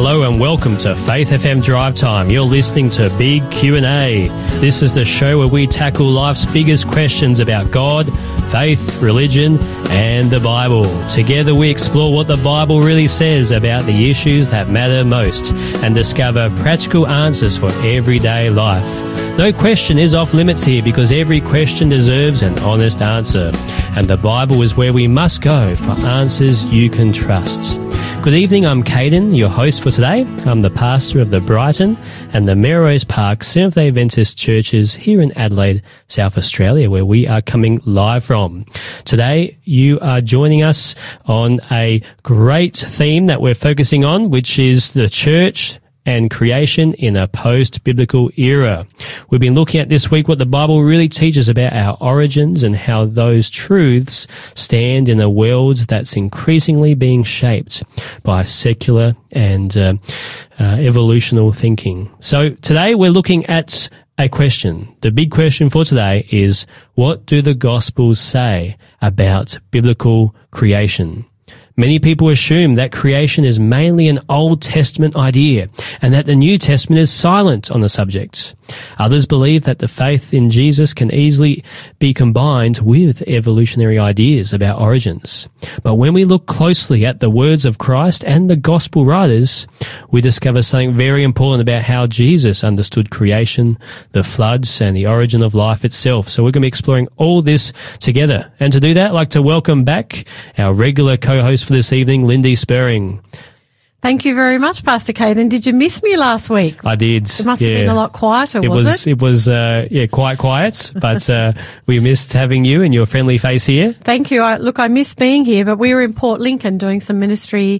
Hello and welcome to Faith FM Drive Time. You're listening to Big Q&A. This is the show where we tackle life's biggest questions about God, faith, religion, and the Bible. Together we explore what the Bible really says about the issues that matter most and discover practical answers for everyday life. No question is off limits here because every question deserves an honest answer. And the Bible is where we must go for answers you can trust. Good evening, I'm Caden, your host for today. I'm the pastor of the Brighton and the Melrose Park Seventh-day Adventist churches here in Adelaide, South Australia, where we are coming live from. Today, you are joining us on a great theme that we're focusing on, which is the church and creation in a post-biblical era. We've been looking at this week what the Bible really teaches about our origins and how those truths stand in a world that's increasingly being shaped by secular and evolutional thinking. So today we're looking at a question. The big question for today is, what do the Gospels say about biblical creation? Many people assume that creation is mainly an Old Testament idea and that the New Testament is silent on the subject. Others believe that the faith in Jesus can easily be combined with evolutionary ideas about origins. But when we look closely at the words of Christ and the Gospel writers, we discover something very important about how Jesus understood creation, the floods, and the origin of life itself. So we're going to be exploring all this together. And to do that, I'd like to welcome back our regular co-host for this evening, Lindy Spurring. Thank you very much, Pastor Caden. Did you miss me last week? I did. It must have been a lot quieter, was it? It was quite quiet, but we missed having you and your friendly face here. Thank you. I miss being here, but we were in Port Lincoln doing some ministry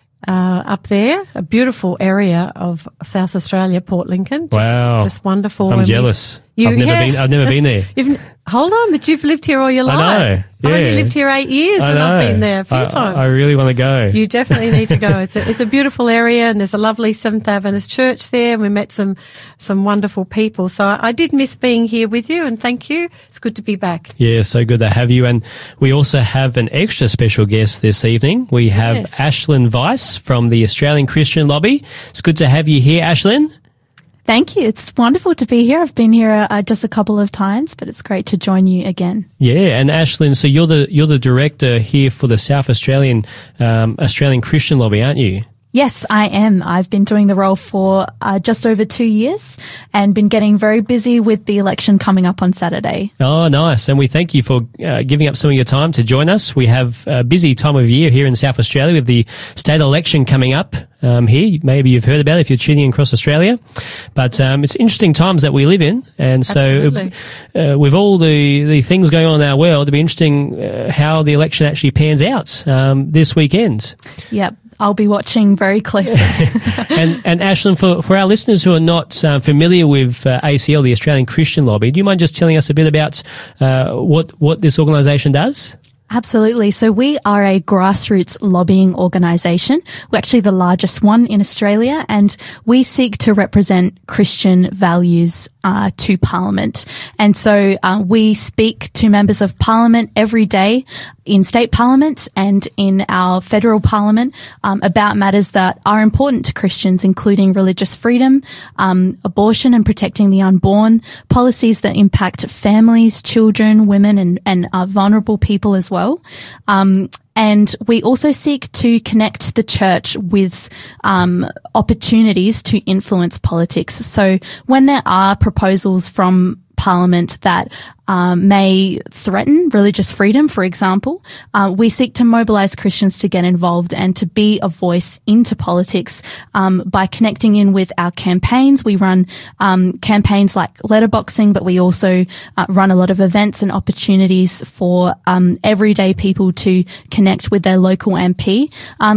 up there, a beautiful area of South Australia, Port Lincoln. Just wonderful. I'm jealous. I've never been there. Hold on, but you've lived here all your life. I know. Yeah. I've only lived here 8 years and I've been there a few times. I really want to go. You definitely need to go. It's a beautiful area and there's a lovely Seventh-day Adventist church there and we met some wonderful people. So I did miss being here with you and thank you. It's good to be back. Yeah, so good to have you. And we also have an extra special guest this evening. We have Ashlyn Weiss from the Australian Christian Lobby. It's good to have you here, Ashlyn. Thank you. It's wonderful to be here. I've been here just a couple of times, but it's great to join you again. Yeah, and Ashlyn, so you're the director here for the South Australian Christian Lobby, aren't you? Yes, I am. I've been doing the role for just over 2 years and been getting very busy with the election coming up on Saturday. Oh, nice. And we thank you for giving up some of your time to join us. We have a busy time of year here in South Australia with the state election coming up here. Maybe you've heard about it if you're tuning in across Australia. But it's interesting times that we live in. And so with all the things going on in our world, it'll be interesting how the election actually pans out this weekend. Yep. I'll be watching very closely. And Ashlyn, for our listeners who are not familiar with ACL, the Australian Christian Lobby, do you mind just telling us a bit about what this organisation does? Absolutely. So we are a grassroots lobbying organisation. We're actually the largest one in Australia, and we seek to represent Christian values to Parliament. And so we speak to members of Parliament every day in state parliaments and in our federal parliament about matters that are important to Christians, including religious freedom, abortion and protecting the unborn, policies that impact families, children, women and vulnerable people as well. And we also seek to connect the church with opportunities to influence politics. So when there are proposals from Parliament that may threaten religious freedom, for example, we seek to mobilise Christians to get involved and to be a voice into politics by connecting in with our campaigns. We run campaigns like letterboxing, but we also run a lot of events and opportunities for everyday people to connect with their local MP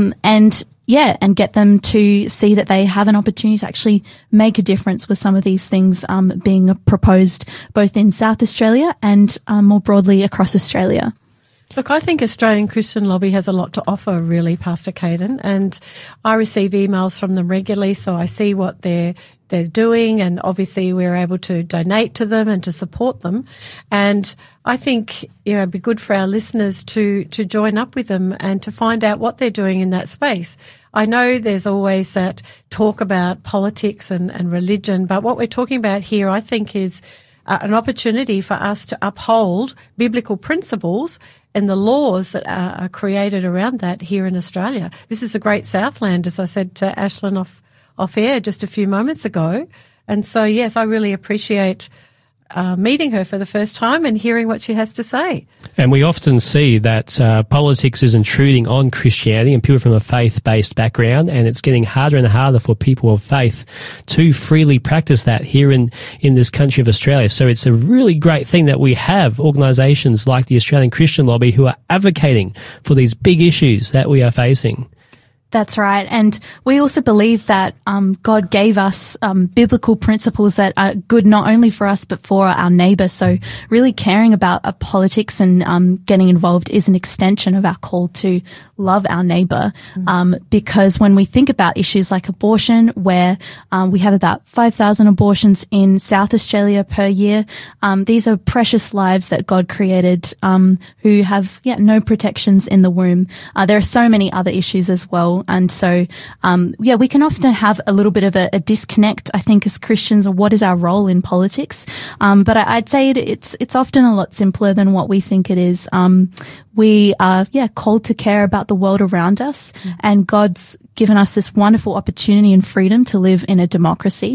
and get them to see that they have an opportunity to actually make a difference with some of these things being proposed both in South Australia and more broadly across Australia. Look, I think Australian Christian Lobby has a lot to offer, really, Pastor Caden, and I receive emails from them regularly, so I see what they're they're doing, and obviously we're able to donate to them and to support them. And I think, it'd be good for our listeners to join up with them and to find out what they're doing in that space. I know there's always that talk about politics and religion, but what we're talking about here, I think, is an opportunity for us to uphold biblical principles and the laws that are created around that here in Australia. This is a great Southland, as I said to Ashlyn off air just a few moments ago. And so, yes, I really appreciate meeting her for the first time and hearing what she has to say. And we often see that politics is intruding on Christianity and people from a faith-based background, and it's getting harder and harder for people of faith to freely practice that here in this country of Australia. So it's a really great thing that we have organisations like the Australian Christian Lobby who are advocating for these big issues that we are facing. That's right. And we also believe that God gave us biblical principles that are good not only for us but for our neighbour. So really caring about politics and getting involved is an extension of our call to love our neighbour. Because when we think about issues like abortion, where we have about 5,000 abortions in South Australia per year, these are precious lives that God created who have no protections in the womb. There are so many other issues as well. And so, we can often have a little bit of a disconnect, I think, as Christians, of what is our role in politics. But I'd say it's often a lot simpler than what we think it is. We are, called to care about the world around us, and God's given us this wonderful opportunity and freedom to live in a democracy,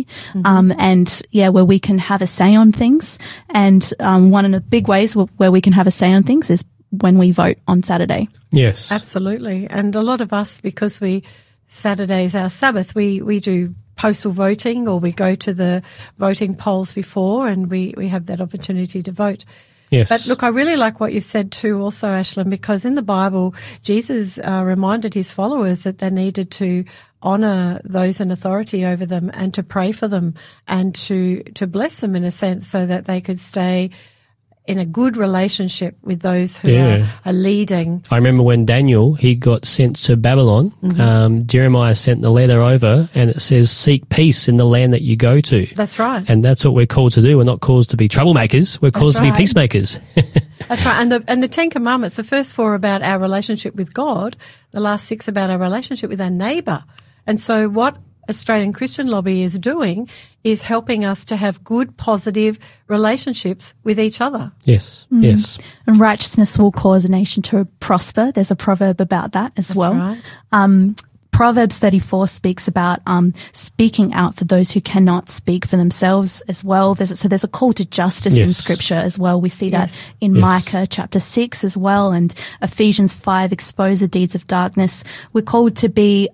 where we can have a say on things. And one of the big ways where we can have a say on things is when we vote on Saturday. Yes. Absolutely. And a lot of us, because Saturday's our Sabbath, we do postal voting, or we go to the voting polls before, and we have that opportunity to vote. Yes. But look, I really like what you've said too also, Ashlyn, because in the Bible, Jesus reminded his followers that they needed to honour those in authority over them and to pray for them and to bless them in a sense, so that they could stay in a good relationship with those who are leading. I remember when Daniel, he got sent to Babylon, Jeremiah sent the letter over, and it says, seek peace in the land that you go to. That's right. And that's what we're called to do. We're not called to be troublemakers. We're called to be peacemakers. That's right. And the 10 Commandments, the first 4 about our relationship with God, the last 6 about our relationship with our neighbour. And so what Australian Christian Lobby is doing is helping us to have good, positive relationships with each other. Yes, yes. And righteousness will cause a nation to prosper. There's a proverb about that as well. Right. Proverbs 34 speaks about speaking out for those who cannot speak for themselves as well. There's a call to justice in Scripture as well. We see that in Micah chapter 6 as well, and Ephesians 5, expose the deeds of darkness. We're called to be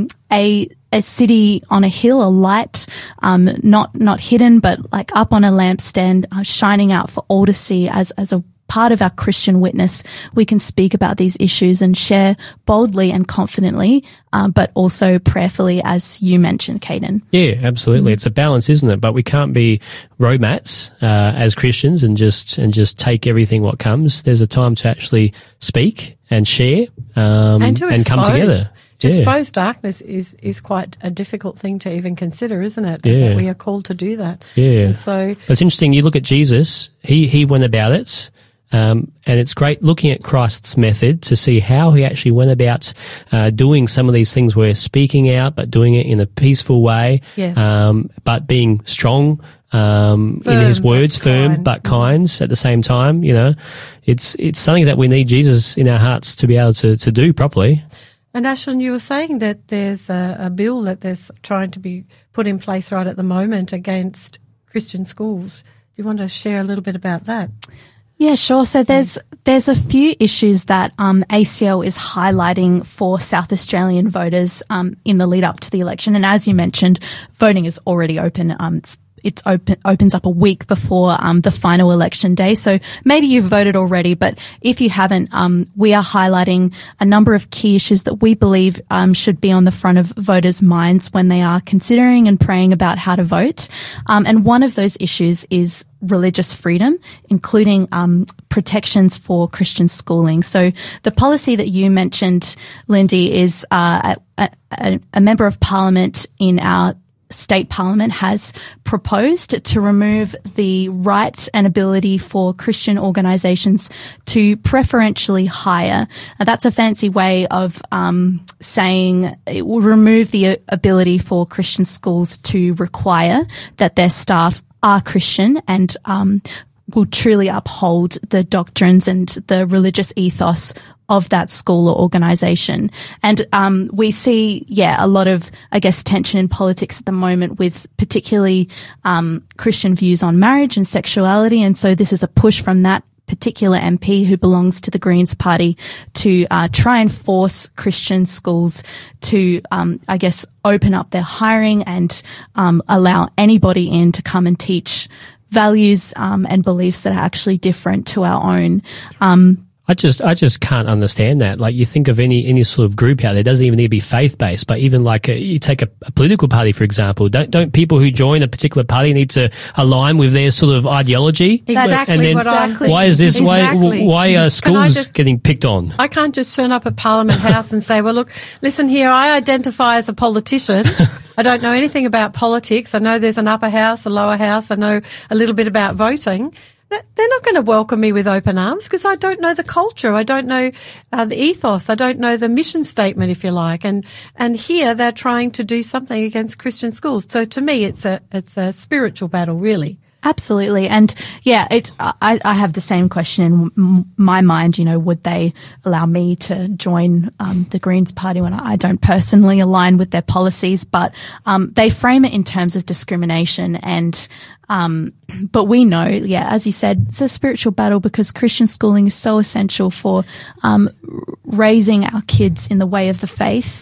a city on a hill, a light, not hidden, but like up on a lampstand, shining out for all to see as a part of our Christian witness. We can speak about these issues and share boldly and confidently, but also prayerfully, as you mentioned, Caden. Yeah, absolutely. It's a balance, isn't it? But we can't be roadmats as Christians and just take everything what comes. There's a time to actually speak and share and come together. To expose darkness is quite a difficult thing to even consider, isn't it? Yeah. And that we are called to do that. Yeah. And so it's interesting. You look at Jesus. He went about it. And it's great looking at Christ's method to see how he actually went about doing some of these things. We're speaking out, but doing it in a peaceful way, but being strong in his words, firm but kind at the same time. You know, it's something that we need Jesus in our hearts to be able to do properly. And Ashlyn, you were saying that there's a bill that there's trying to be put in place right at the moment against Christian schools. Do you want to share a little bit about that? Yeah, sure. So there's a few issues that ACL is highlighting for South Australian voters in the lead up to the election. And as you mentioned, voting is already open. It opens up a week before the final election day. So maybe you've voted already, but if you haven't, we are highlighting a number of key issues that we believe should be on the front of voters' minds when they are considering and praying about how to vote. And one of those issues is religious freedom, including protections for Christian schooling. So the policy that you mentioned, Lindy, is a member of Parliament in our state parliament has proposed to remove the right and ability for Christian organisations to preferentially hire. That's a fancy way of saying it will remove the ability for Christian schools to require that their staff are Christian and will truly uphold the doctrines and the religious ethos of that school or organisation. And we see, a lot of, tension in politics at the moment with particularly Christian views on marriage and sexuality. And so this is a push from that particular MP who belongs to the Greens Party to try and force Christian schools to, open up their hiring and allow anybody in to come and teach values and beliefs that are actually different to our own. I just can't understand that. Like, you think of any sort of group out there, it doesn't even need to be faith-based, but even like you take a political party, for example, don't people who join a particular party need to align with their sort of ideology? Exactly. And then why is this, why are schools getting picked on? I can't just turn up at Parliament House and say, well, look, listen here, I identify as a politician. I don't know anything about politics. I know there's an upper house, a lower house. I know a little bit about voting. They're not going to welcome me with open arms because I don't know the culture. I don't know the ethos. I don't know the mission statement, if you like. And here they're trying to do something against Christian schools. So to me, it's a spiritual battle, really. Absolutely. And I have the same question in my mind, would they allow me to join the Greens Party when I don't personally align with their policies, but they frame it in terms of discrimination and but we know, as you said, it's a spiritual battle because Christian schooling is so essential for raising our kids in the way of the faith,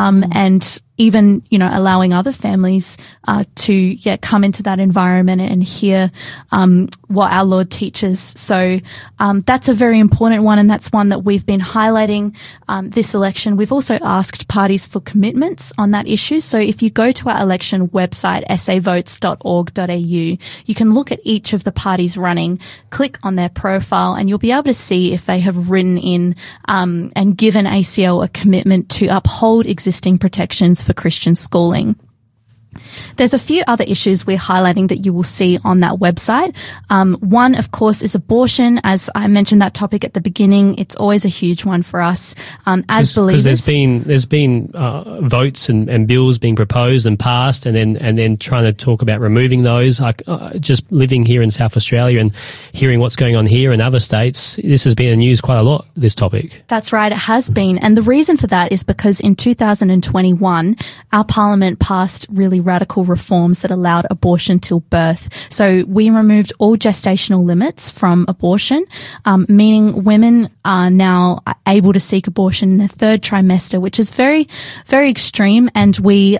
and even, allowing other families to come into that environment and hear what our Lord teaches. So that's a very important one, and that's one that we've been highlighting this election. We've also asked parties for commitments on that issue. So if you go to our election website, savotes.org.au, you can look at each of the parties running, click on their profile, and you'll be able to see if they have written in and given ACL a commitment to uphold existing protections for Christian schooling. There's a few other issues we're highlighting that you will see on that website. One, of course, is abortion. As I mentioned that topic at the beginning, it's always a huge one for us as believers. Because there's been votes and bills being proposed and passed, and then trying to talk about removing those. Just living here in South Australia and hearing what's going on here in other states, this has been in the news quite a lot, this topic. That's right, it has been. And the reason for that is because in 2021, our Parliament passed really radical reforms that allowed abortion till birth. So we removed all gestational limits from abortion, meaning women are now able to seek abortion in their third trimester, which is very, very extreme. And we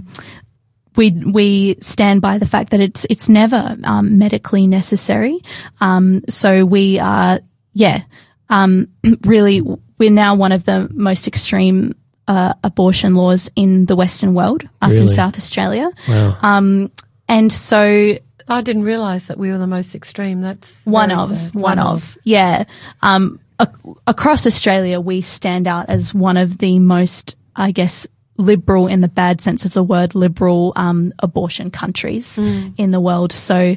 stand by the fact that it's never medically necessary. So we are, really, we're now one of the most extreme abortion laws in the Western world, us in South Australia. Wow. And so I didn't realise that we were the most extreme. That's one of. Yeah. Across Australia, we stand out as one of the most, liberal in the bad sense of the word, liberal abortion countries in the world. So,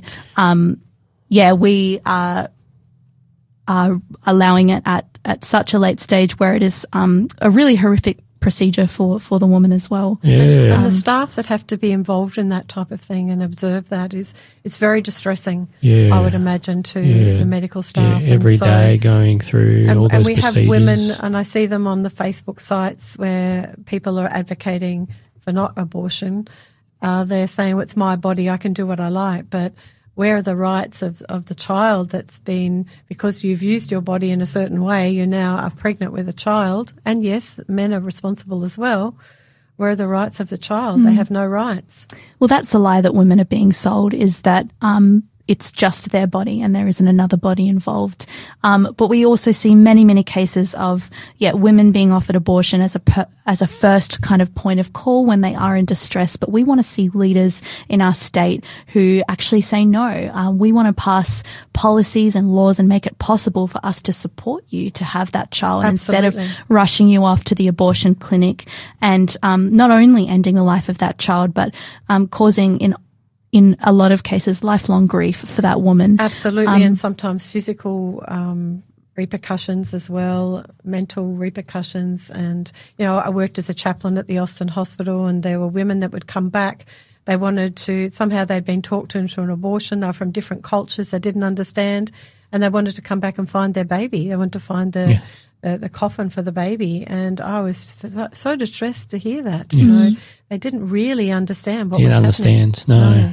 we are allowing it at such a late stage where it is a really horrific procedure for the woman as well. Yeah. And the staff that have to be involved in that type of thing and observe that it's very distressing, I would imagine, to the medical staff. Every day going through all those procedures. And we have women, and I see them on the Facebook sites where people are advocating for not abortion. They're saying, well, it's my body, I can do what I like, but where are the rights of the child that's been, because you've used your body in a certain way, you now are pregnant with a child, and yes, men are responsible as well. Where are the rights of the child? They have no rights. Well, that's the lie that women are being sold, is that it's just their body and there isn't another body involved. But we also see many, many cases of, women being offered abortion as a first kind of point of call when they are in distress. But we want to see leaders in our state who actually say no. We want to pass policies and laws and make it possible for us to support you to have that child. Absolutely. Instead of rushing you off to the abortion clinic and not only ending the life of that child, but causing in a lot of cases, lifelong grief for that woman. Absolutely, and sometimes physical repercussions as well, mental repercussions. And, I worked as a chaplain at the Austin Hospital, and there were women that would come back. They wanted to, somehow they'd been talked into an abortion. They were from different cultures they didn't understand, and they wanted to come back and find their baby. They wanted to find the coffin for the baby. And I was so distressed to hear that, you know. They didn't really understand what was happening. No.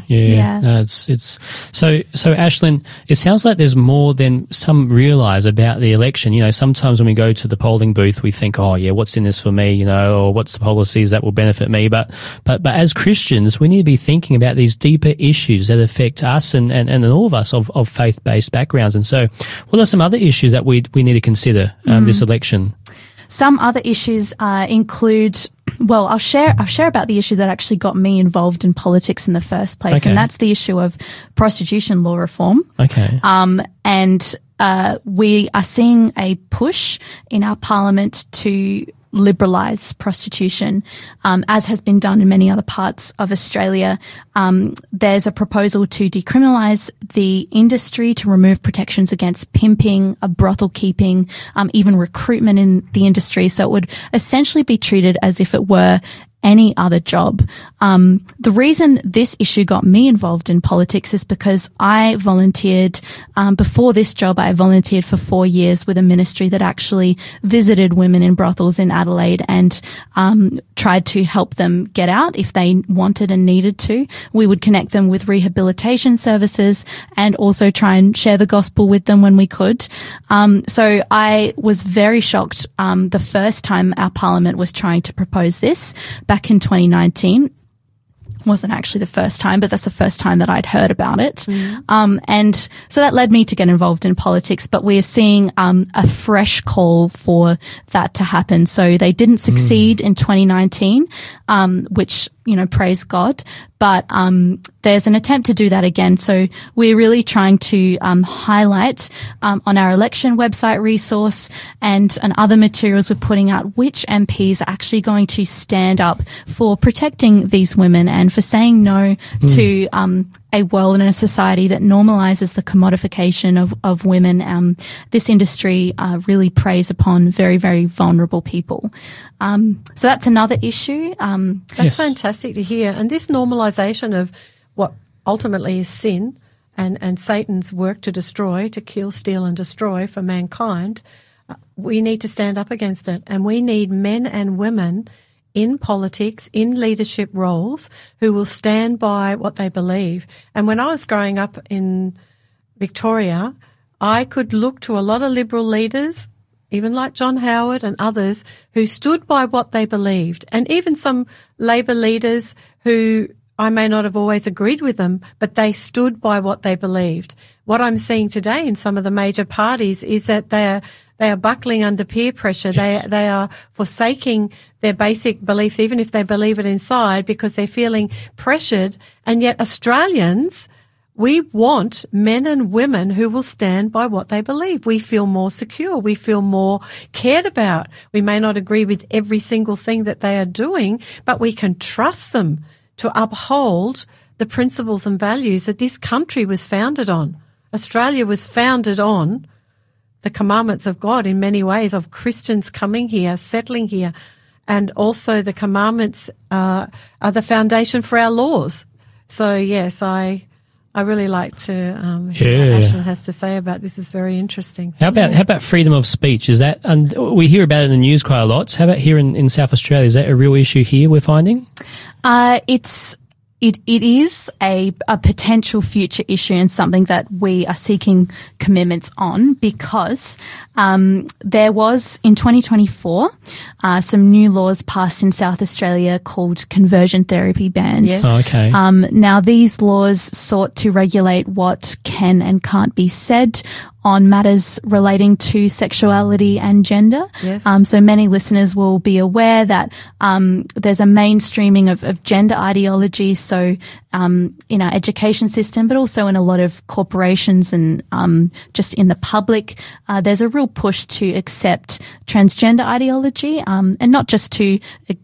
It's so Ashlyn, it sounds like there's more than some realise about the election. Sometimes when we go to the polling booth, we think, what's in this for me, or what's the policies that will benefit me? But as Christians, we need to be thinking about these deeper issues that affect us and all of us of faith-based backgrounds. And so what are some other issues that we need to consider this election? Some other issues include, I'll share about the issue that actually got me involved in politics in the first place, and that's the issue of prostitution law reform. Okay. And we are seeing a push in our parliament to liberalise prostitution, as has been done in many other parts of Australia. There's a proposal to decriminalise the industry, to remove protections against pimping, brothel keeping, even recruitment in the industry. So it would essentially be treated as if it were any other job. The reason this issue got me involved in politics is because I volunteered, before this job, I volunteered for 4 years with a ministry that actually visited women in brothels in Adelaide and tried to help them get out if they wanted and needed to. We would connect them with rehabilitation services and also try and share the gospel with them when we could. So I was very shocked the first time our parliament was trying to propose this back in 2019. Wasn't actually the first time, but that's the first time that I'd heard about it. And so that led me to get involved in politics, but we're seeing a fresh call for that to happen. So they didn't succeed in 2019, which, praise God. But there's an attempt to do that again. So we're really trying to highlight on our election website resource and other materials we're putting out which MPs are actually going to stand up for protecting these women and for saying no to a world and a society that normalizes the commodification of women. This industry really preys upon very, very vulnerable people. So that's another issue. That's fantastic to hear. And this normalization of what ultimately is sin and Satan's work to destroy, to kill, steal and destroy for mankind, we need to stand up against it. And we need men and women in politics, in leadership roles, who will stand by what they believe. And when I was growing up in Victoria, I could look to a lot of Liberal leaders, even like John Howard and others, who stood by what they believed, and even some Labor leaders who I may not have always agreed with them, but they stood by what they believed. What I'm seeing today in some of the major parties is that they are buckling under peer pressure. They are forsaking their basic beliefs, even if they believe it inside, because they're feeling pressured. And yet Australians, we want men and women who will stand by what they believe. We feel more secure. We feel more cared about. We may not agree with every single thing that they are doing, but we can trust them to uphold the principles and values that this country was founded on. Australia was founded on the commandments of God in many ways, of Christians coming here, settling here, and also the commandments are the foundation for our laws. So yes, I really like to hear what Ashlyn has to say about this. Is very interesting. How about freedom of speech? Is that, and we hear about it in the news quite a lot. How about here in South Australia? Is that a real issue here we're finding? It is a potential future issue and something that we are seeking commitments on because there was in 2024 some new laws passed in South Australia called conversion therapy bans. Yes. Oh, okay. Now these laws sought to regulate what can and can't be said on matters relating to sexuality and gender. Yes. So many listeners will be aware that there's a mainstreaming of gender ideology. So in our education system, but also in a lot of corporations and just in the public, there's a real push to accept transgender ideology and not just to,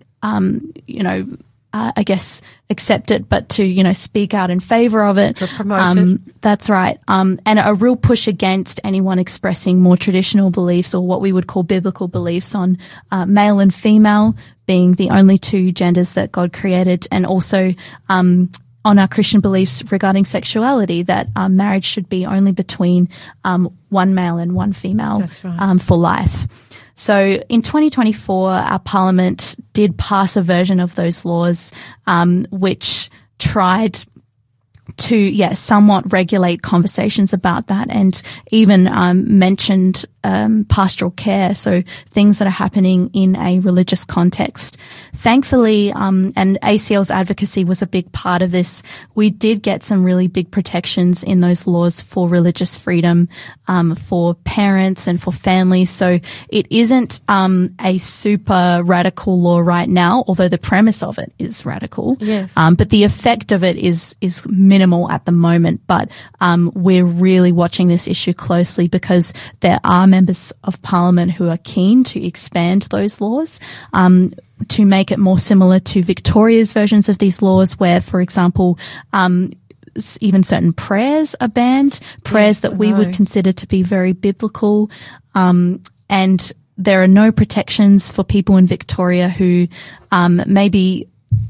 I guess, accept it, but to, speak out in favour of it. To promote it. That's right. And a real push against anyone expressing more traditional beliefs or what we would call biblical beliefs on male and female being the only two genders that God created, and also on our Christian beliefs regarding sexuality, that marriage should be only between one male and one female. That's right. For life. So in 2024, our Parliament did pass a version of those laws, which tried to, somewhat regulate conversations about that, and even mentioned pastoral care, so things that are happening in a religious context. Thankfully, and ACL's advocacy was a big part of this, we did get some really big protections in those laws for religious freedom, for parents and for families. So it isn't a super radical law right now, although the premise of it is radical. Yes. But the effect of it is minimal at the moment. But we're really watching this issue closely because there are members of Parliament who are keen to expand those laws to make it more similar to Victoria's versions of these laws, where, for example, even certain prayers are banned, prayers that we would consider to be very biblical, and there are no protections for people in Victoria who maybe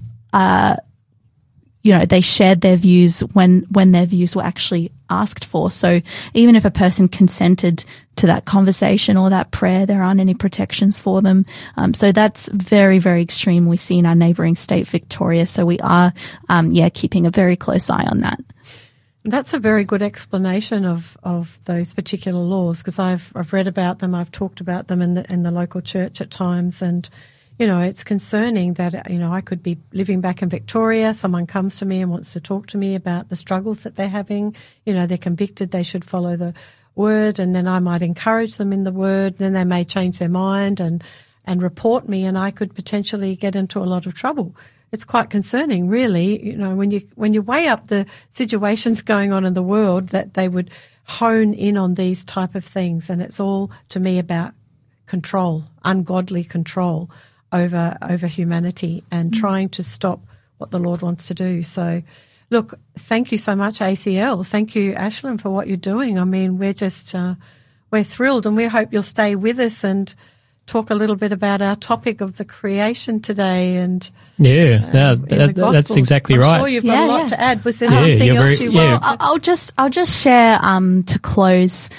they shared their views when their views were actually asked for. So even if a person consented to that conversation or that prayer, there aren't any protections for them. So that's very, very extreme. We see in our neighbouring state, Victoria. So we are, keeping a very close eye on that. That's a very good explanation of those particular laws, because I've read about them, I've talked about them in the local church at times, and it's concerning that, I could be living back in Victoria, someone comes to me and wants to talk to me about the struggles that they're having. They're convicted they should follow the word, and then I might encourage them in the word, then they may change their mind and report me, and I could potentially get into a lot of trouble. It's quite concerning, really, when you weigh up the situations going on in the world, that they would hone in on these type of things. And it's all, to me, about control, ungodly control over humanity, and trying to stop what the Lord wants to do. So, look, thank you so much, ACL. Thank you, Ashlyn, for what you're doing. I mean, we're just, we're thrilled, and we hope you'll stay with us and talk a little bit about our topic of the creation today. And that's exactly right. I'm sure you've got a lot to add. Was there something else you wanted to? I'll just share to close.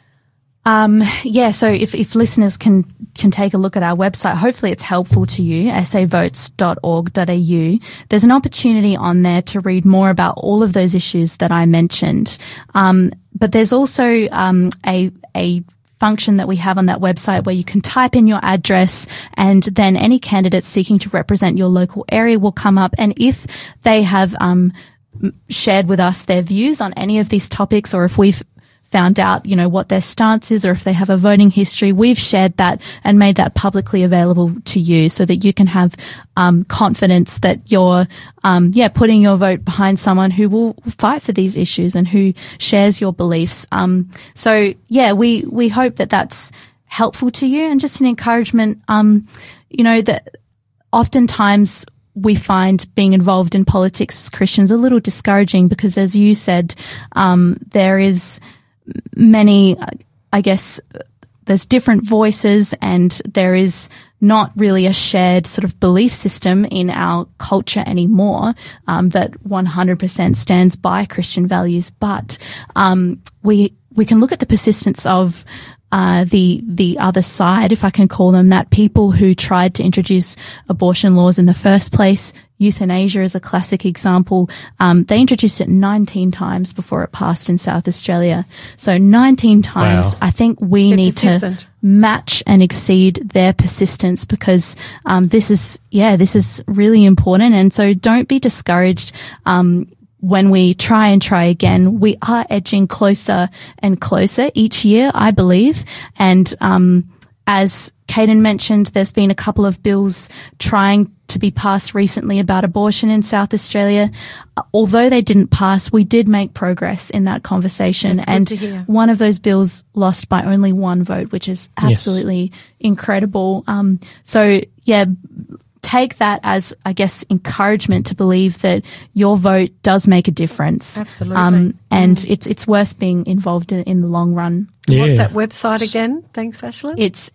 So if listeners can take a look at our website, hopefully it's helpful to you, savotes.org.au. There's an opportunity on there to read more about all of those issues that I mentioned. But there's also a function that we have on that website where you can type in your address, and then any candidates seeking to represent your local area will come up. And if they have shared with us their views on any of these topics, or if we've found out, what their stance is, or if they have a voting history, we've shared that and made that publicly available to you, so that you can have confidence that you're putting your vote behind someone who will fight for these issues and who shares your beliefs. We hope that that's helpful to you, and just an encouragement, that oftentimes we find being involved in politics as Christians a little discouraging, because, as you said, there is many, there's different voices, and there is not really a shared sort of belief system in our culture anymore that 100% stands by Christian values. But we can look at the persistence of the other side, if I can call them that, people who tried to introduce abortion laws in the first place, Euthanasia is a classic example. They introduced it 19 times before it passed in South Australia. So 19 times. Wow. I think we They're need persistent. to match and exceed their persistence, because this is really important. And so don't be discouraged when we try again. We are edging closer and closer each year, I believe. And as Caden mentioned, there's been a couple of bills trying to be passed recently about abortion in South Australia. Although they didn't pass, we did make progress in that conversation. That's good And to hear. one of those bills lost by only one vote, which is absolutely incredible. So yeah, take that as, I guess, encouragement to believe that your vote does make a difference. Absolutely. And it's worth being involved in the long run. Yeah. What's that website again? Thanks, Ashley. It's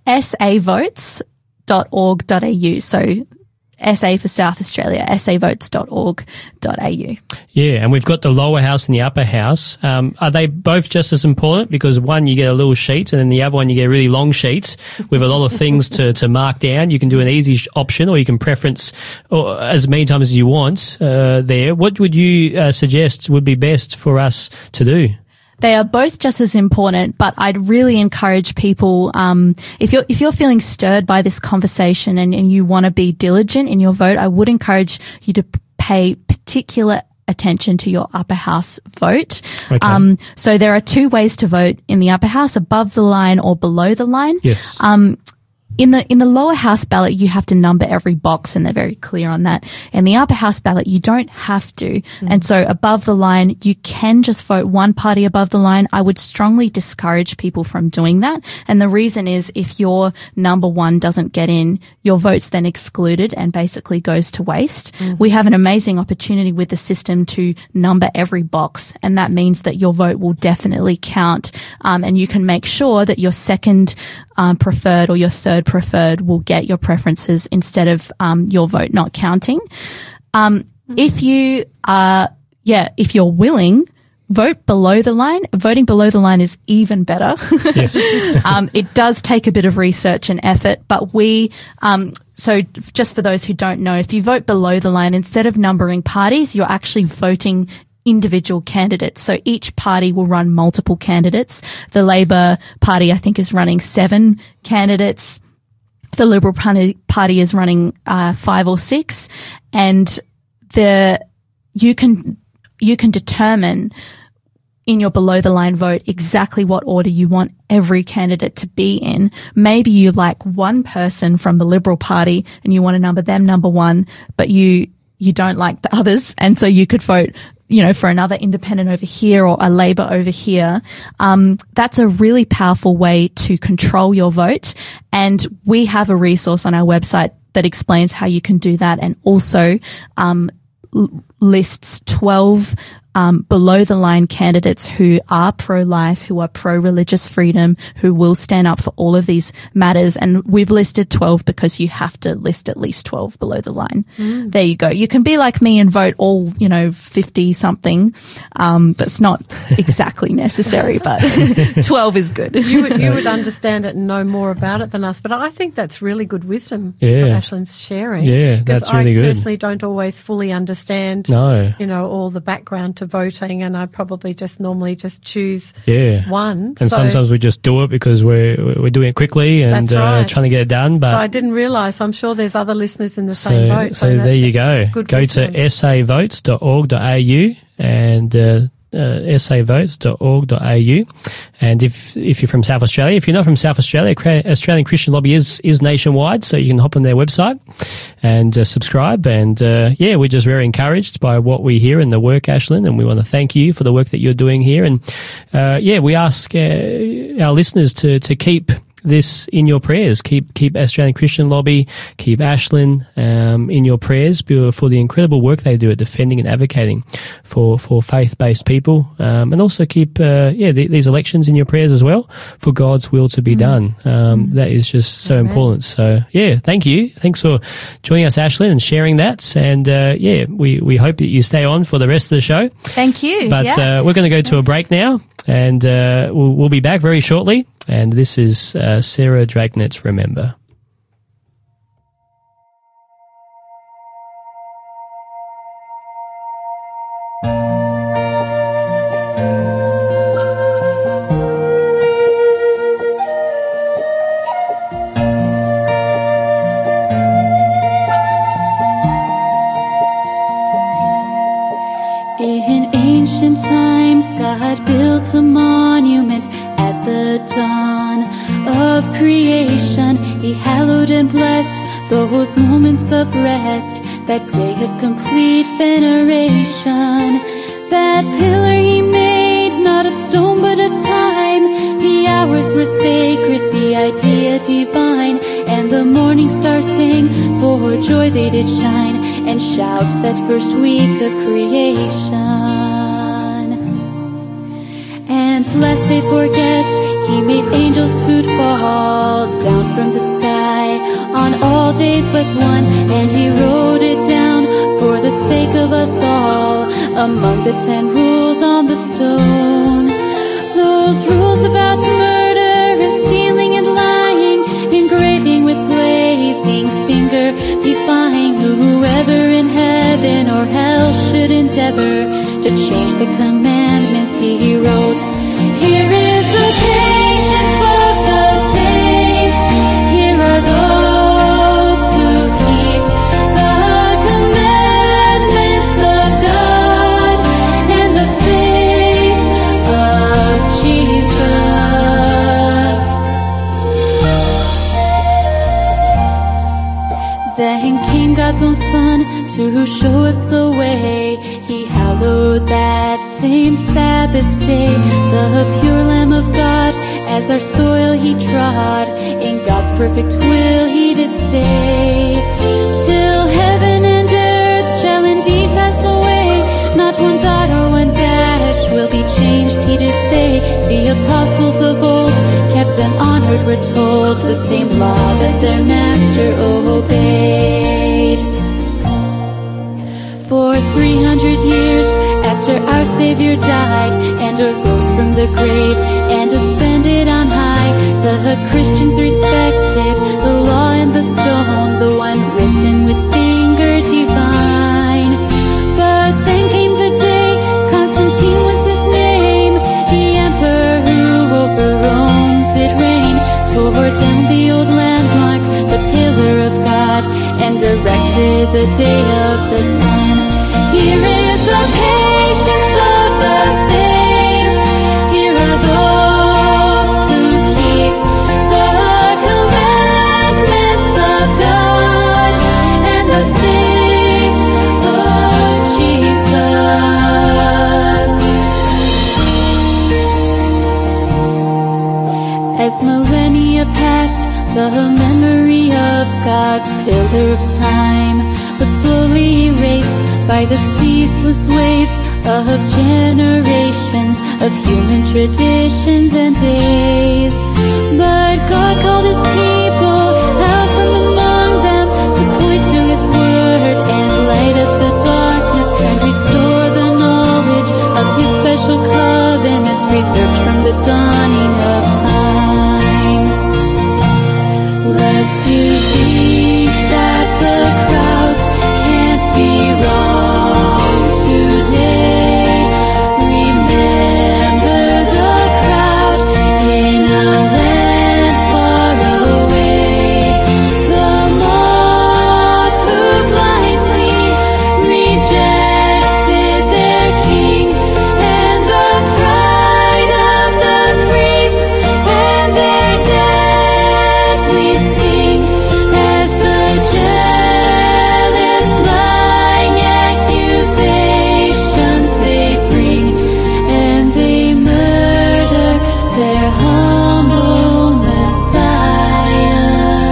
savotes.org.au. So SA for South Australia, savotes.org.au. Yeah, and we've got the lower house and the upper house. Are they both just as important? Because one, you get a little sheet, and then the other one, you get a really long sheet with a lot of things to mark down. You can do an easy option, or you can preference as many times as you want there. What would you suggest would be best for us to do? They are both just as important, but I'd really encourage people, if you're feeling stirred by this conversation and you want to be diligent in your vote, I would encourage you to pay particular attention to your upper house vote. Okay. So there are two ways to vote in the upper house: above the line or below the line. Yes. In the lower house ballot, you have to number every box, and they're very clear on that. In the upper house ballot, you don't have to. And so above the line, you can just vote one party above the line. I would strongly discourage people from doing that. And the reason is, if your number one doesn't get in, your vote's then excluded and basically goes to waste. We have an amazing opportunity with the system to number every box, and that means that your vote will definitely count. And you can make sure that your second preferred or your third preferred will get your preferences instead of your vote not counting. If you if you're willing, vote below the line. Voting below the line is even better. Yes. It does take a bit of research and effort, but so just for those who don't know, if you vote below the line, instead of numbering parties, you're actually voting individual candidates. So each party will run multiple candidates. The Labor Party, I think, is running 7 candidates. The Liberal Party is running 5 or 6, and you can determine in your below the line vote exactly what order you want every candidate to be in. Maybe you like one person from the Liberal Party and you want to number them number 1, but you don't like the others, and so you could vote for another independent over here or a Labor over here. That's a really powerful way to control your vote. And we have a resource on our website that explains how you can do that, and also lists 12 below the line candidates who are pro-life, who are pro-religious freedom, who will stand up for all of these matters. And we've listed 12 because you have to list at least 12 below the line. There you go. You can be like me and vote all, 50 something. But it's not exactly necessary, but 12 is good. You would understand it and know more about it than us, but I think that's really good wisdom what Ashlyn's sharing. Yeah, that's really good. I personally don't always fully understand, all the background to voting, and I probably normally just choose one. And sometimes we just do it because we're doing it quickly and That's right. trying to get it done. But so I didn't realise. I'm sure there's other listeners in the same boat. So there you go. Go to savotes.org.au and savotes.org.au. And if you're from South Australia, if you're not from South Australia, Australian Christian Lobby is nationwide, so you can hop on their website and subscribe. And we're just very encouraged by what we hear and the work, Ashlyn, and we want to thank you for the work that you're doing here. And we ask our listeners to keep this in your prayers. Keep Australian Christian Lobby, keep Ashlyn in your prayers for the incredible work they do at defending and advocating for faith-based people, and also keep these elections in your prayers as well, for God's will to be done. That is just so important. So thank you. Thanks for joining us, Ashlyn, and sharing that. And we hope that you stay on for the rest of the show. Thank you. But we're going to go to a break now, and we'll be back very shortly. And this is Sarah Dragnet's Remember. God built a monument at the dawn of creation. He hallowed and blessed those moments of rest, that day of complete veneration. That pillar he made, not of stone but of time. The hours were sacred, the idea divine, and the morning stars sang, for joy they did shine, and shout that first week of creation. And lest they forget, he made angels' food fall down from the sky on all days but one, and he wrote it down for the sake of us all among the 10 rules on the stone. Those rules about murder and stealing and lying, engraving with blazing finger, defying whoever in heaven or hell should endeavor to change the commandments he wrote. Here is the patience of the saints. Here are those who keep the commandments of God and the faith of Jesus. Then came God's own Son to show us the way. He hallowed that same Sabbath day, the pure Lamb of God, as our soil he trod. In God's perfect will he did stay, till heaven and earth shall indeed pass away. Not one dot or one dash will be changed, he did say. The apostles of old kept and honored, we're told, the same law that their master obeyed. For 300 years after our Savior died and arose from the grave and ascended on high, the Christians respected the law and the stone, the one written with finger divine. But then came the day, Constantine was his name, the emperor who over Rome did reign, tore down the old landmark, the pillar of God, and erected the day of the sun. Here is the patience of the saints. Here are those who keep the commandments of God and the faith of Jesus. As millennia passed, the memory of God's pillar of time was slowly erased by the ceaseless waves of generations of human traditions and days. But God called his people out from among them to point to his word and light up the darkness and restore the knowledge of his special covenants preserved from the dawning of time. Lest you think that the crowds can't be wrong today, remember the crowd in a land far away, the mob who blindly rejected their king, and the pride of the priests and their deadly sting, as the jealous lying accusations they bring, and they murder their humble Messiah.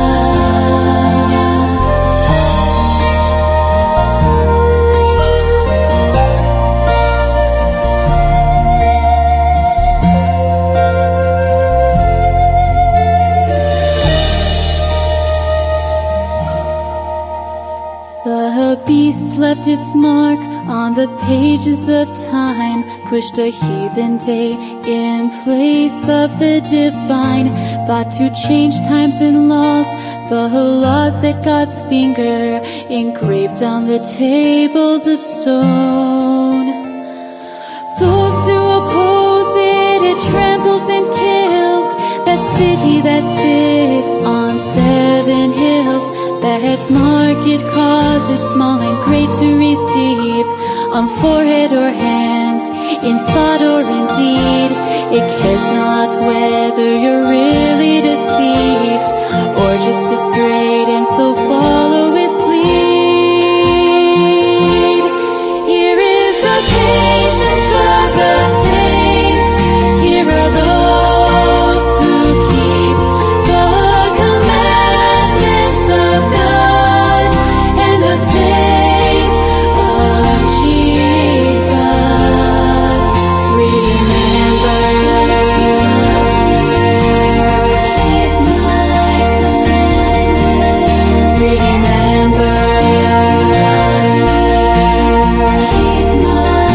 The beast left its mark on the pages of time, pushed a heathen day in place of the divine, thought to change times and laws, the laws that God's finger engraved on the tables of stone. Those who oppose it, it tramples and kills, that city that sits on 7 hills, that mark it causes small and great to receive on forehead or hand. in thought or in deed. It cares not whether you're really deceived or just afraid, and so follow its lead. Here is the patience of the saints. Here are those who keep the commandments of God and the faith of Jesus. Remember, keep my commandments. Remember, keep my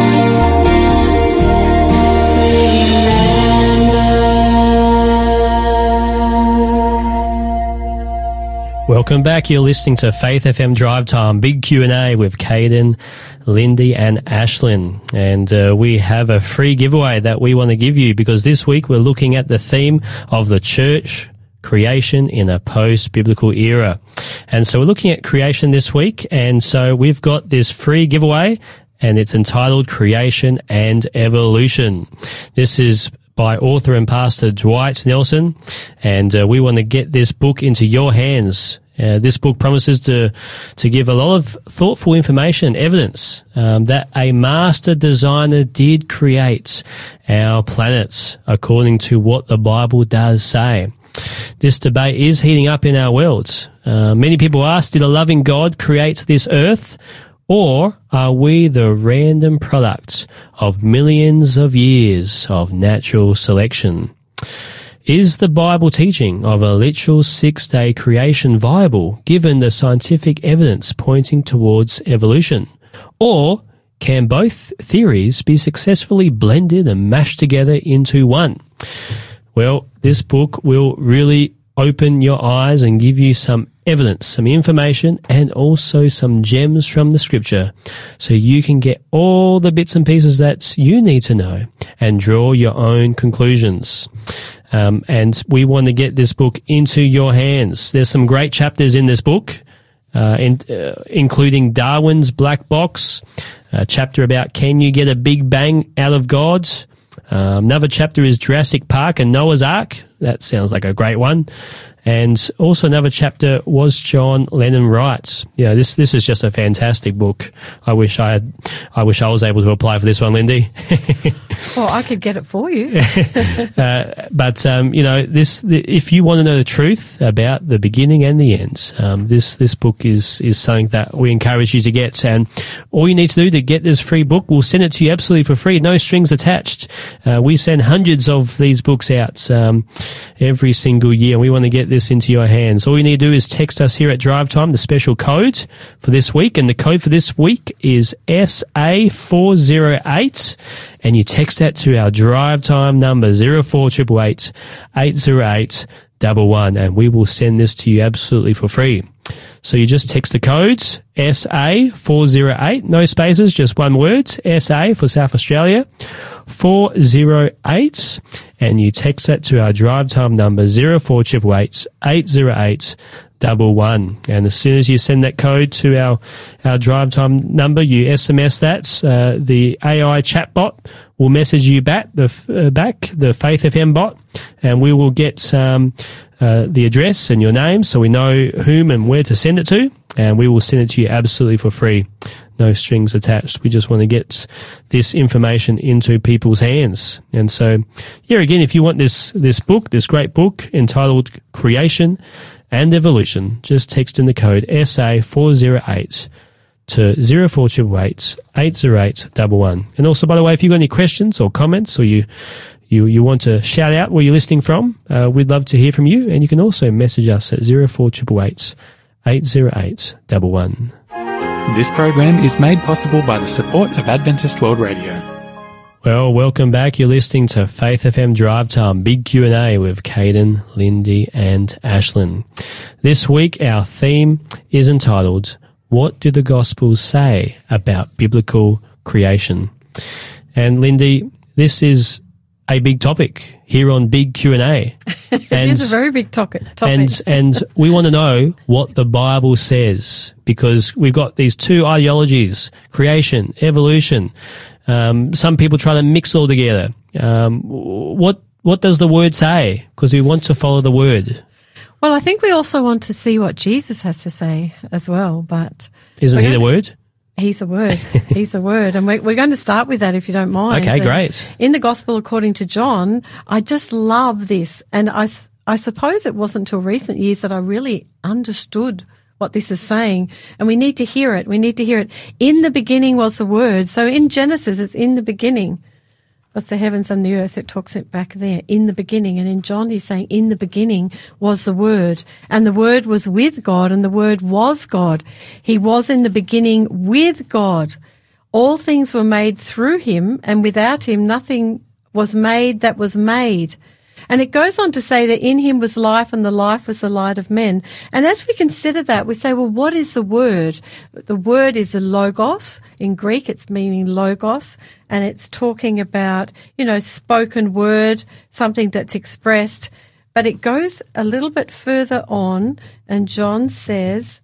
commandments. Welcome back. You're listening to Faith FM Drive Time, big Q&A with Caden, Lindy and Ashlyn. And we have a free giveaway that we want to give you because this week we're looking at the theme of the church creation in a post-biblical era. And so we're looking at creation this week. And so we've got this free giveaway and it's entitled Creation and Evolution. This is by author and pastor Dwight Nelson, and we want to get this book into your hands. This book promises to give a lot of thoughtful information, evidence that a master designer did create our planets according to what the Bible does say. This debate is heating up in our world. Many people ask, did a loving God create this earth? Or are we the random product of millions of years of natural selection? Is the Bible teaching of a literal 6-day creation viable given the scientific evidence pointing towards evolution? Or can both theories be successfully blended and mashed together into one? Well, this book will really open your eyes and give you some evidence, some information, and also some gems from the scripture so you can get all the bits and pieces that you need to know and draw your own conclusions. And we want to get this book into your hands. There's some great chapters in this book, including Darwin's Black Box, a chapter about can you get a big bang out of God? Another chapter is Jurassic Park and Noah's Ark. That sounds like a great one. And also another chapter, was John Lennon right? Yeah, this is just a fantastic book. I wish I was able to apply for this one, Lindy. Well, I could get it for you. But if you want to know the truth about the beginning and the end, this book is something that we encourage you to get. And all you need to do to get this free book, we'll send it to you absolutely for free, no strings attached. We send hundreds of these books out every single year, and we want to get this into your hands. All you need to do is text us here at Drive Time the special code for this week, and the code for this week is SA408, and you text that to our Drive Time number 04888 808 11, and we will send this to you absolutely for free. So you just text the code SA408, no spaces, just one word, SA for South Australia, 408, and you text that to our Drive Time number 04888 808 11. And as soon as you send that code to our Drive Time number, you SMS that, the AI chatbot will message you back, the Faith FM bot, and we will get the address and your name so we know whom and where to send it to, and we will send it to you absolutely for free. No strings attached. We just want to get this information into people's hands. And so, here again, if you want this book, this great book entitled Creation and Evolution, just text in the code SA408 to 04888 808 11. And also, by the way, if you've got any questions or comments, or you want to shout out where you're listening from, we'd love to hear from you. And you can also message us at 04888 808 11. This program is made possible by the support of Adventist World Radio. Well, welcome back. You're listening to Faith FM Drive Time, big Q&A with Caden, Lindy and Ashlyn. This week, our theme is entitled, What Do the Gospels Say About Biblical Creation? And Lindy, this is a big topic here on Big Q&A. It is a very big topic. And we want to know what the Bible says, because we've got these two ideologies, creation, evolution. Some people try to mix all together. What does the Word say? Because we want to follow the Word. Well, I think we also want to see what Jesus has to say as well, but... Isn't he the Word? He's the Word. He's the Word. And we're going to start with that, if you don't mind. Okay, great. In the Gospel according to John, I just love this. And I suppose it wasn't until recent years that I really understood what this is saying. And we need to hear it. We need to hear it. In the beginning was the Word. So in Genesis, it's in the beginning. That's the heavens and the earth. It talks it back there, in the beginning. And in John, he's saying, in the beginning was the Word. And the Word was with God, and the Word was God. He was in the beginning with God. All things were made through him, and without him nothing was made that was made. And it goes on to say that in him was life, and the life was the light of men. And as we consider that, we say, well, what is the Word? The Word is the logos. In Greek, it's meaning logos. And it's talking about, spoken word, something that's expressed. But it goes a little bit further on, and John says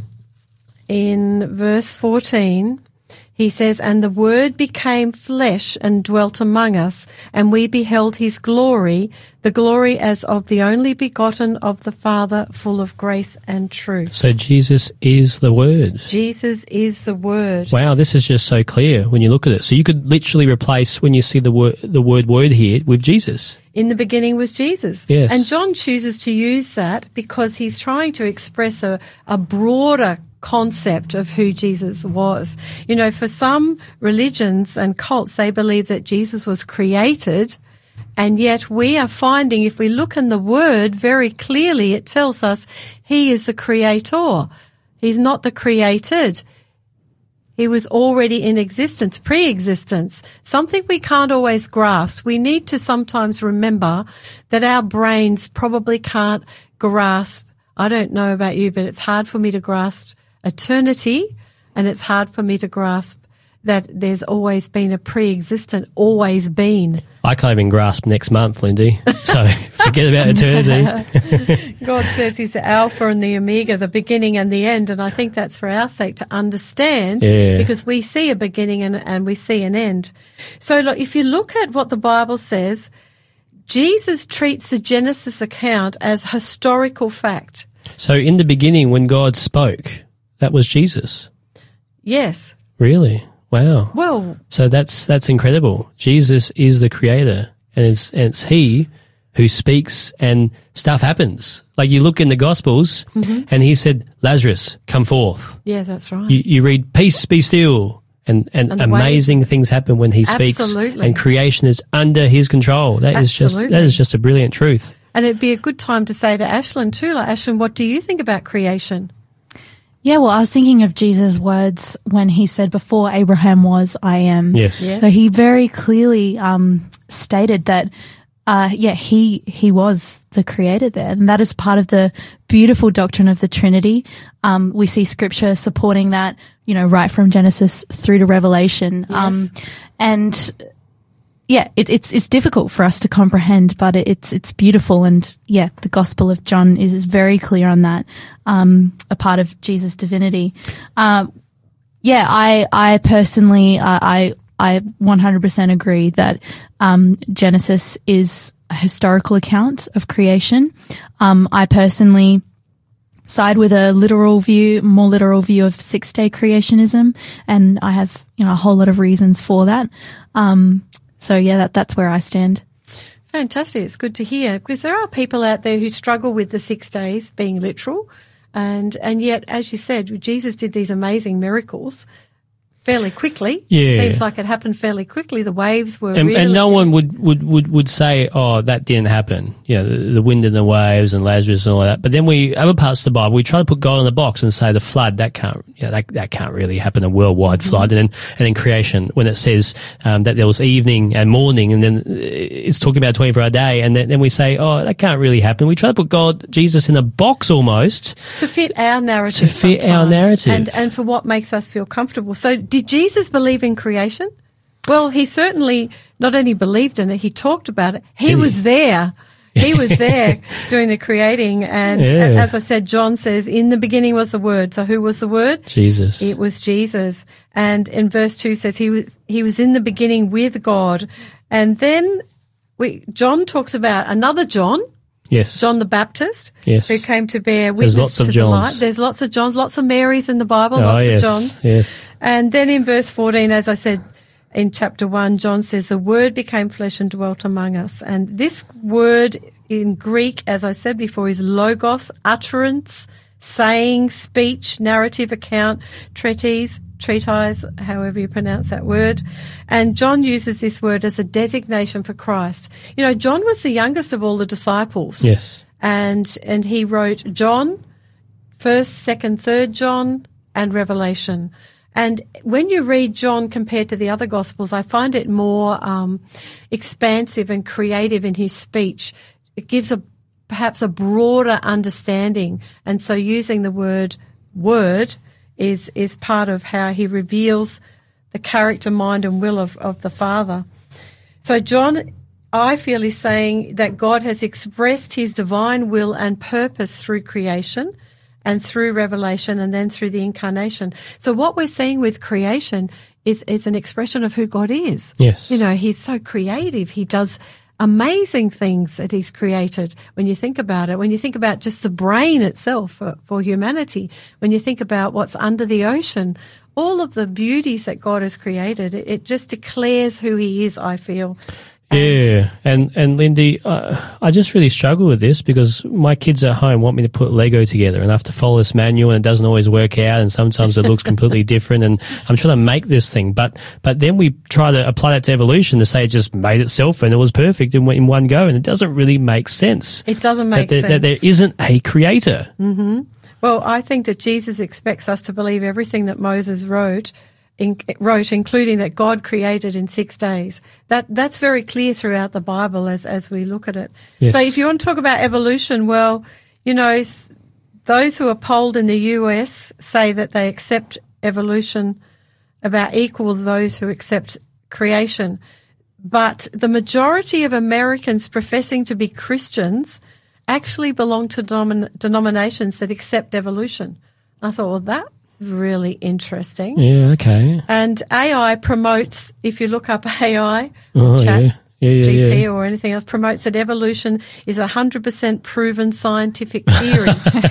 in verse 14, he says, and the Word became flesh and dwelt among us, and we beheld his glory, the glory as of the only begotten of the Father, full of grace and truth. So Jesus is the Word. Jesus is the Word. Wow, this is just so clear when you look at it. So you could literally replace, when you see the word here, with Jesus. In the beginning was Jesus. Yes. And John chooses to use that because he's trying to express a broader concept of who Jesus was. For some religions and cults, they believe that Jesus was created, and yet we are finding, if we look in the Word very clearly, it tells us he is the creator. He's not the created. He was already in existence, pre-existence, something we can't always grasp. We need to sometimes remember that our brains probably can't grasp. I don't know about you, but it's hard for me to grasp eternity, and it's hard for me to grasp that there's always been a pre-existent, always been. I can't even grasp next month, Lindy. So forget about eternity. God says he's the Alpha and the Omega, the beginning and the end, and I think that's for our sake to understand, because we see a beginning and we see an end. So look, if you look at what the Bible says, Jesus treats the Genesis account as historical fact. So in the beginning, when God spoke, that was Jesus? Yes. Really? Wow. Well, so that's incredible. Jesus is the creator, and it's he who speaks and stuff happens. Like you look in the Gospels, and he said, Lazarus, come forth. Yeah, that's right. You read, peace, be still. And amazing things happen when he speaks. Absolutely. And creation is under his control. That is just a brilliant truth. And it'd be a good time to say to Ashlyn too, like, Ashlyn, what do you think about creation? Yeah, well, I was thinking of Jesus' words when he said, before Abraham was, I am. Yes. So he very clearly stated that, he was the creator there. And that is part of the beautiful doctrine of the Trinity. We see scripture supporting that, right from Genesis through to Revelation. Yes. It's difficult for us to comprehend, but it's beautiful. And the Gospel of John is very clear on that, a part of Jesus' divinity. I personally, I 100% agree that, Genesis is a historical account of creation. I personally side with a more literal view of 6-day creationism. And I have, a whole lot of reasons for that. That's where I stand. Fantastic. It's good to hear, because there are people out there who struggle with the 6 days being literal. And yet, as you said, Jesus did these amazing miracles fairly quickly. Yeah. It seems like it happened fairly quickly. The waves were and no one would say, oh, that didn't happen. The wind and the waves and Lazarus and all that. But then other parts of the Bible, we try to put God in the box and say the flood, that can't really happen, a worldwide flood. And then creation, when it says that there was evening and morning, and then it's talking about 24-hour day, and then we say, oh, that can't really happen. We try to put Jesus in a box almost. To fit our narrative. And for what makes us feel comfortable. So did Jesus believe in creation? Well, he certainly not only believed in it, he talked about it. He was there. He was there doing the creating. And as I said, John says, in the beginning was the Word. So who was the Word? Jesus. It was Jesus. And in verse 2 says he was in the beginning with God. And then John talks about another John. Yes. John the Baptist, yes, who came to bear witness to the light. There's lots of Johns, lots of Marys in the Bible, lots of Johns. Yes. And then in verse 14, as I said in chapter 1, John says, the Word became flesh and dwelt among us. And this word in Greek, as I said before, is logos, utterance, saying, speech, narrative account, treatise, however you pronounce that word. And John uses this word as a designation for Christ. You know, John was the youngest of all the disciples. Yes. And he wrote John, 1st, 2nd, 3rd John, and Revelation. And when you read John compared to the other Gospels, I find it more expansive and creative in his speech. It gives perhaps a broader understanding. And so using the word is part of how he reveals the character, mind and will of the Father. So John, I feel, is saying that God has expressed his divine will and purpose through creation and through revelation and then through the incarnation. So what we're seeing with creation is an expression of who God is. Yes. You know, he's so creative. He does amazing things that he's created when you think about it, when you think about just the brain itself for humanity, when you think about what's under the ocean, all of the beauties that God has created, it just declares who he is, I feel. And Lindy, I just really struggle with this because my kids at home want me to put Lego together and I have to follow this manual and it doesn't always work out and sometimes it looks completely different and I'm trying to make this thing. But then we try to apply that to evolution to say it just made itself and it was perfect in one go and it doesn't really make sense. It doesn't make sense. That there isn't a creator. Mm-hmm. Well, I think that Jesus expects us to believe everything that Moses wrote, including that God created in 6 days. That's very clear throughout the Bible as we look at it. Yes. So if you want to talk about evolution, well, you know, those who are polled in the US say that they accept evolution about equal to those who accept creation. But the majority of Americans professing to be Christians actually belong to denominations that accept evolution. I thought, well, that's really interesting. Yeah, okay. And AI promotes, if you look up AI, Chat GP or anything else, promotes that evolution is 100% proven scientific theory.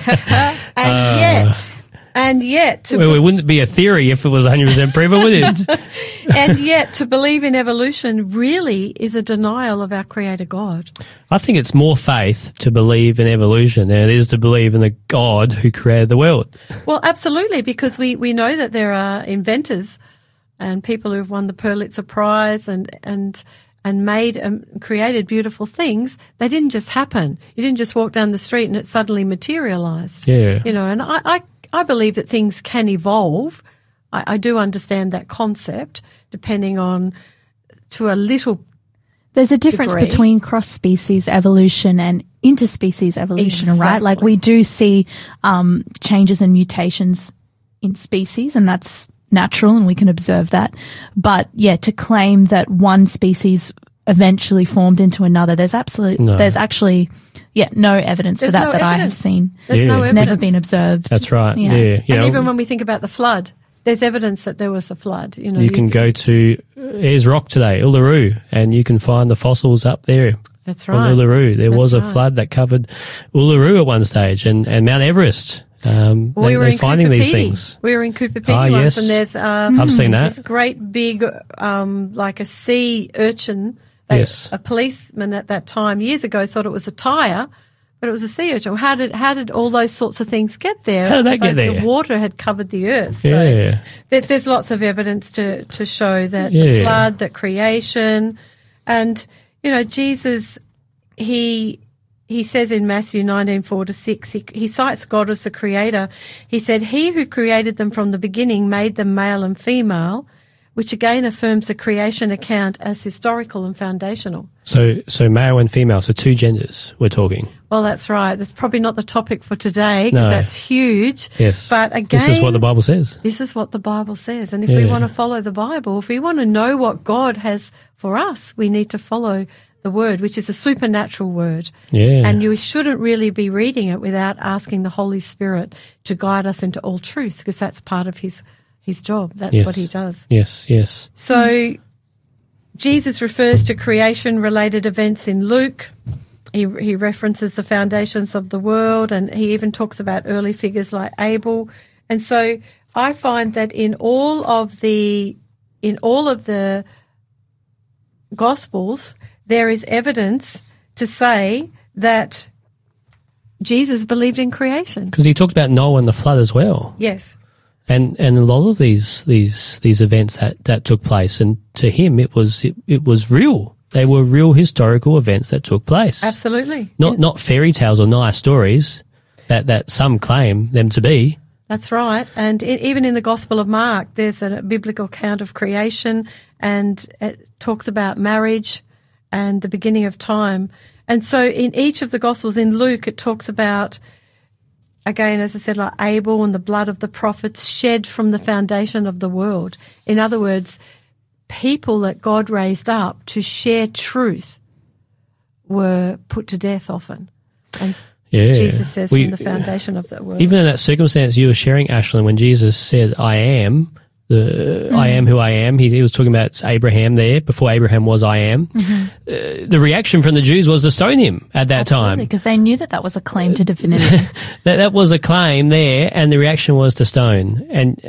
And yet, it wouldn't be a theory if it was 100% proven, would it? And yet, to believe in evolution really is a denial of our Creator God. I think it's more faith to believe in evolution than it is to believe in the God who created the world. Well, absolutely, because we know that there are inventors and people who've won the Pulitzer Prize and made and created beautiful things. They didn't just happen. You didn't just walk down the street and it suddenly materialized. Yeah. You know, and I believe that things can evolve. I do understand that concept, depending on to a little. There's a difference degree. Between cross-species evolution and interspecies evolution, exactly. Right? Like we do see changes and mutations in species, and that's natural, and we can observe that. But yeah, to claim that one species eventually formed into another, there's actually no evidence for that I have seen. There's no it's evidence. never been observed. That's right. Yeah. And even when we think about the flood, there's evidence that there was a flood. You know, you can go to Ayers Rock today, Uluru, and you can find the fossils up there. That's right. On Uluru, there was a flood that covered Uluru at one stage, and Mount Everest. We were in finding these Kupapiti. things. We were in Kupapiti once, and there's I've seen that. This great big, like a sea urchin. A policeman at that time years ago thought it was a tire, but it was a sea urchin. How did all those sorts of things get there? How did that get there? The water had covered the earth. Yeah. So there's lots of evidence to show that the flood, that creation, and you know Jesus, he says in Matthew 19:4-6, he cites God as the creator. He said, "He who created them from the beginning made them male and female," which again affirms the creation account as historical and foundational. So male and female, so two genders we're talking. Well, that's right. That's probably not the topic for today because that's huge. Yes. But again, this is what the Bible says. This is what the Bible says. And if we want to follow the Bible, if we want to know what God has for us, we need to follow the Word, which is a supernatural word. Yeah. And you shouldn't really be reading it without asking the Holy Spirit to guide us into all truth, because that's part of his job. That's Yes. what he does. Yes, yes. So Jesus refers to creation-related events in Luke. He references the foundations of the world, and he even talks about early figures like Abel. And so I find that in all of the Gospels, there is evidence to say that Jesus believed in creation. Because he talked about Noah and the flood as well. Yes. And a lot of these events that took place, and to him it was real. They were real historical events that took place. Absolutely. Not fairy tales or nice stories that some claim them to be. That's right. And even in the Gospel of Mark, there's a biblical account of creation, and it talks about marriage and the beginning of time. And so in each of the Gospels, in Luke, it talks about, again, as I said, like Abel and the blood of the prophets shed from the foundation of the world. In other words, people that God raised up to share truth were put to death often. And Jesus says from the foundation of that world. Even in that circumstance you were sharing, Ashlyn, when Jesus said, I am, I am who I am, he was talking about Abraham there. Before Abraham was I am. Mm-hmm. The reaction from the Jews was to stone him at that time. Because they knew that was a claim to divinity. that was a claim there, and the reaction was to stone.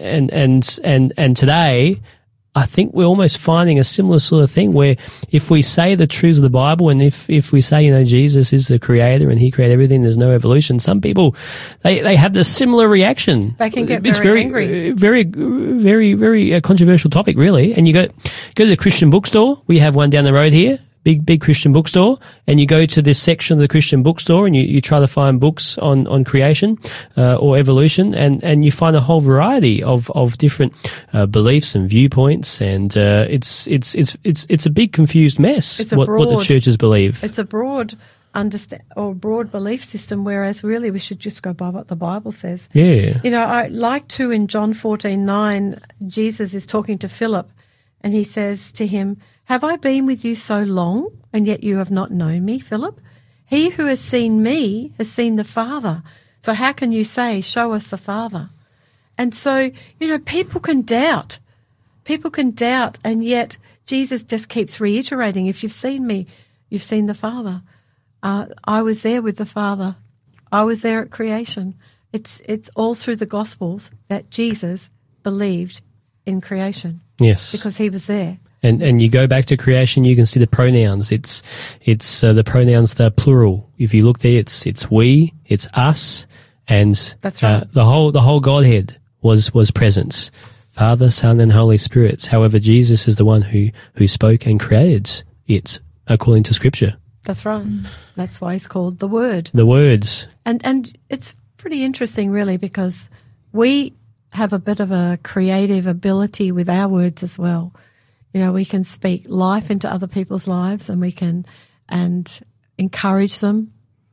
And today, I think we're almost finding a similar sort of thing where if we say the truths of the Bible, and if we say, Jesus is the creator and he created everything, there's no evolution, some people, they have this similar reaction. They can get it's very angry. Very, very, very controversial topic, really. And you go to the Christian bookstore. We have one down the road here. Big Christian bookstore, and you go to this section of the Christian bookstore and you try to find books on creation or evolution, and you find a whole variety of different beliefs and viewpoints, and it's a big confused mess. What the churches believe. It's a broad broad belief system, whereas really we should just go by what the Bible says. Yeah. I like to, in John 14:9, Jesus is talking to Philip, and he says to him, have I been with you so long, and yet you have not known me, Philip? He who has seen me has seen the Father. So how can you say, show us the Father? And so, people can doubt. People can doubt, and yet Jesus just keeps reiterating, if you've seen me, you've seen the Father. I was there with the Father. I was there at creation. It's all through the Gospels that Jesus believed in creation. Yes. Because he was there. And you go back to creation, you can see the pronouns. It's the pronouns, they're plural. If you look there, it's we, it's us, and that's right. The whole Godhead was present. Father, Son, and Holy Spirit. However, Jesus is the one who spoke and created it according to Scripture. That's right. That's why he's called the Word. The words. And it's pretty interesting, really, because we have a bit of a creative ability with our words as well. We can speak life into other people's lives, and we can encourage them,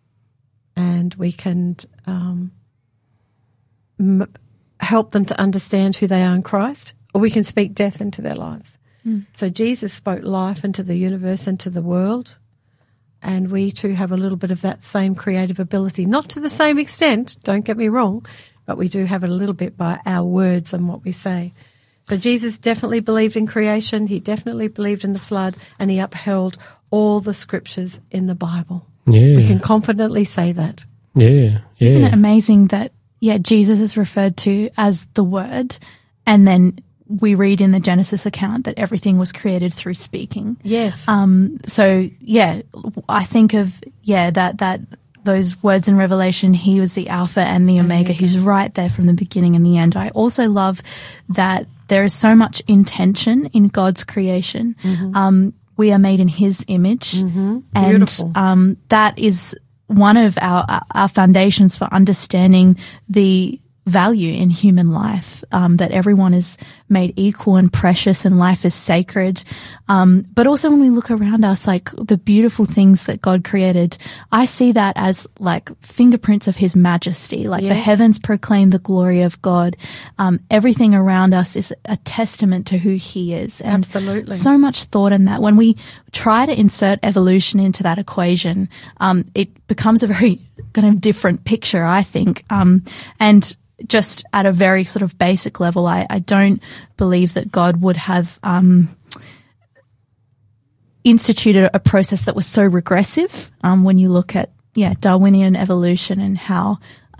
and we can help them to understand who they are in Christ, or we can speak death into their lives. So Jesus spoke life into the universe, into the world, and we too have a little bit of that same creative ability. Not to the same extent, don't get me wrong, but we do have it a little bit by our words and what we say. So Jesus definitely believed in creation, he definitely believed in the flood, and he upheld all the scriptures in the Bible. Yeah. We can confidently say that. Yeah. Isn't it amazing that, Jesus is referred to as the Word, and then we read in the Genesis account that everything was created through speaking. Yes. So, I think of, that those words in Revelation, he was the Alpha and the Omega. He's right there from the beginning and the end. I also love that there is so much intention in God's creation. Mm-hmm. We are made in his image. Mm-hmm. And that is one of our foundations for understanding the value in human life, that everyone is made equal and precious and life is sacred. But also when we look around us, like the beautiful things that God created, I see that as like fingerprints of his majesty, like the heavens proclaim the glory of God. Everything around us is a testament to who he is. And absolutely. So much thought in that. When we try to insert evolution into that equation, it becomes a very kind of different picture, I think. And just at a very sort of basic level, I don't believe that God would have instituted a process that was so regressive when you look at Darwinian evolution and how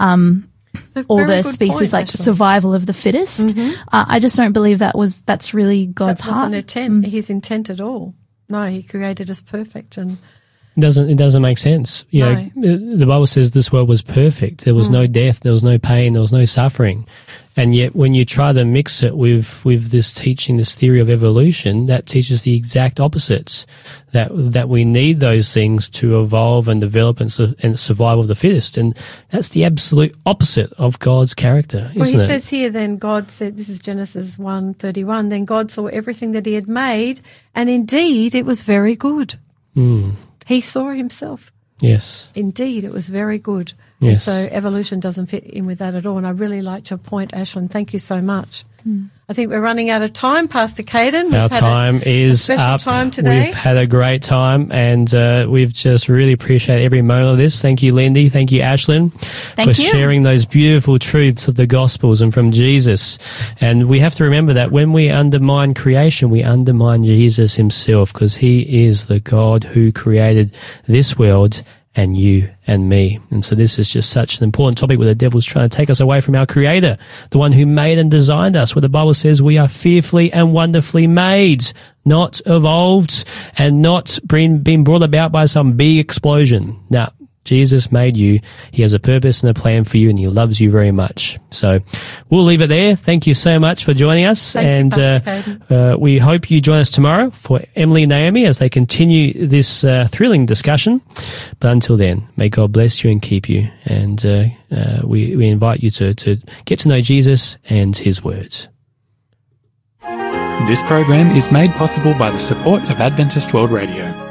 all the species, like actually. Survival of the fittest. Mm-hmm. I just don't believe that's really God's heart. His intent at all. No, he created us perfect, and it doesn't make sense. You know, the Bible says this world was perfect. There was no death, there was no pain, there was no suffering. And yet when you try to mix it with this teaching, this theory of evolution, that teaches the exact opposites, that we need those things to evolve and develop and survival of the fittest. And that's the absolute opposite of God's character, isn't it? Well, he says here, then God said, this is Genesis 1:31, then God saw everything that he had made, and indeed it was very good. Mm. He saw himself. Yes. Indeed, it was very good. Yes. And so evolution doesn't fit in with that at all. And I really liked your point, Ashlyn. Thank you so much. I think we're running out of time, Pastor Caden. Our time is up. Time today. We've had a great time, and we've just really appreciated every moment of this. Thank you, Lindy. Thank you, Ashlyn, for sharing those beautiful truths of the Gospels and from Jesus. And we have to remember that when we undermine creation, we undermine Jesus himself, because he is the God who created this world and you and me. And so this is just such an important topic where the devil's trying to take us away from our Creator, the one who made and designed us, where the Bible says we are fearfully and wonderfully made, not evolved and not been brought about by some big explosion. Now, Jesus made you. He has a purpose and a plan for you, and he loves you very much. So we'll leave it there. Thank you so much for joining us. Thank you, we hope you join us tomorrow for Emily and Naomi as they continue this thrilling discussion. But until then, may God bless you and keep you. And we invite you to get to know Jesus and his words. This program is made possible by the support of Adventist World Radio.